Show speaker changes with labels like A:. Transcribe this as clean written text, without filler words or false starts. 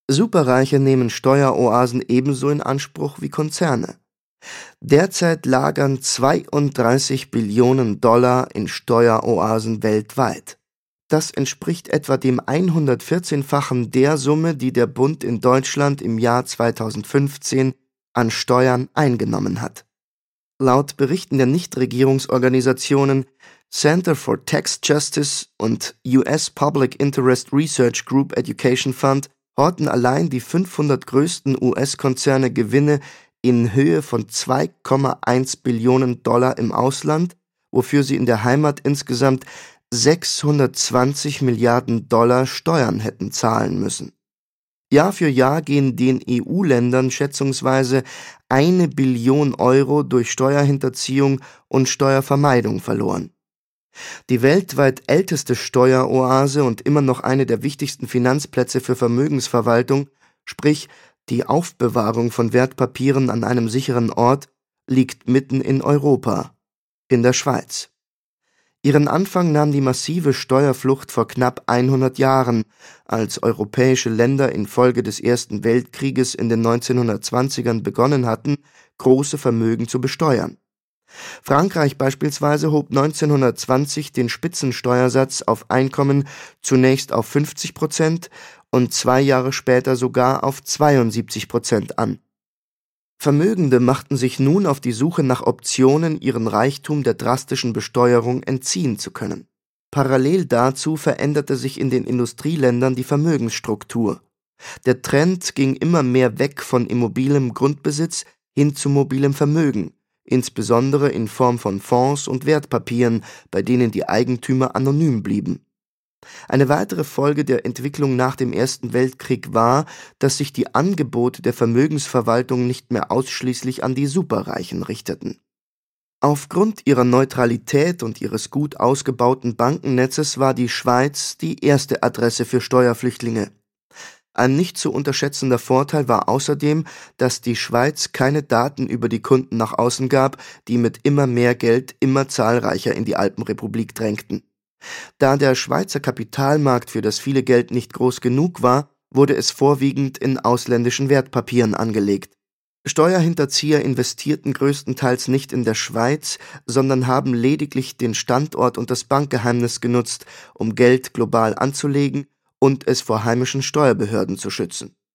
A: Superreiche nehmen Steueroasen ebenso in Anspruch wie Konzerne. Derzeit lagern 32 Billionen Dollar in Steueroasen weltweit. Das entspricht etwa dem 114-fachen der Summe, die der Bund in Deutschland im Jahr 2015 an Steuern eingenommen hat. Laut Berichten der Nichtregierungsorganisationen Center for Tax Justice und US Public Interest Research Group Education Fund horten allein die 500 größten US-Konzerne Gewinne in Höhe von 2,1 Billionen Dollar im Ausland, wofür sie in der Heimat insgesamt 620 Milliarden Dollar Steuern hätten zahlen müssen. Jahr für Jahr gehen den EU-Ländern schätzungsweise 1 Billion Euro durch Steuerhinterziehung und Steuervermeidung verloren. Die weltweit älteste Steueroase und immer noch eine der wichtigsten Finanzplätze für Vermögensverwaltung, sprich die Aufbewahrung von Wertpapieren an einem sicheren Ort, liegt mitten in Europa, in der Schweiz. Ihren Anfang nahm die massive Steuerflucht vor knapp 100 Jahren, als europäische Länder infolge des Ersten Weltkrieges in den 1920ern begonnen hatten, große Vermögen zu besteuern. Frankreich beispielsweise hob 1920 den Spitzensteuersatz auf Einkommen zunächst auf 50% und 2 Jahre später sogar auf 72% an. Vermögende machten sich nun auf die Suche nach Optionen, ihren Reichtum der drastischen Besteuerung entziehen zu können. Parallel dazu veränderte sich in den Industrieländern die Vermögensstruktur. Der Trend ging immer mehr weg von immobilem Grundbesitz hin zu mobilem Vermögen, insbesondere in Form von Fonds und Wertpapieren, bei denen die Eigentümer anonym blieben. Eine weitere Folge der Entwicklung nach dem Ersten Weltkrieg war, dass sich die Angebote der Vermögensverwaltung nicht mehr ausschließlich an die Superreichen richteten. Aufgrund ihrer Neutralität und ihres gut ausgebauten Bankennetzes war die Schweiz die erste Adresse für Steuerflüchtlinge. Ein nicht zu unterschätzender Vorteil war außerdem, dass die Schweiz keine Daten über die Kunden nach außen gab, die mit immer mehr Geld immer zahlreicher in die Alpenrepublik drängten. Da der Schweizer Kapitalmarkt für das viele Geld nicht groß genug war, wurde es vorwiegend in ausländischen Wertpapieren angelegt. Steuerhinterzieher investierten größtenteils nicht in der Schweiz, sondern haben lediglich den Standort und das Bankgeheimnis genutzt, um Geld global anzulegen und es vor heimischen Steuerbehörden zu schützen.